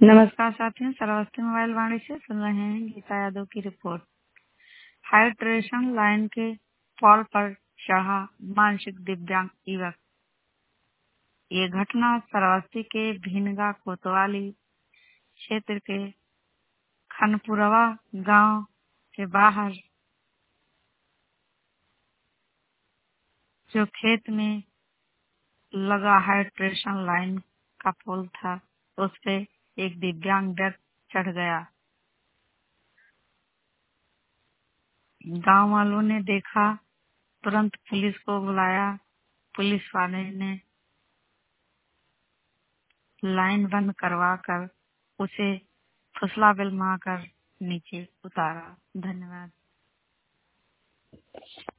नमस्कार साथियों, श्रावस्ती मोबाइल वाणी से सुन रहे हैं गीता यादव की रिपोर्ट। हाइड्रेशन लाइन के पॉल पर चढ़ा मानसिक दिव्यांग युवक। ये घटना श्रावस्ती के भिनगा कोतवाली क्षेत्र के खनपुरवा गांव के बाहर जो खेत में लगा हाइड्रेशन लाइन का पोल था, उस पे एक दिव्यांग व्यक्ति चढ़ गया। गांव वालों ने देखा, तुरंत पुलिस को बुलाया। पुलिस वाले ने लाइन बंद करवा कर उसे फुसला बिलमा कर नीचे उतारा। धन्यवाद।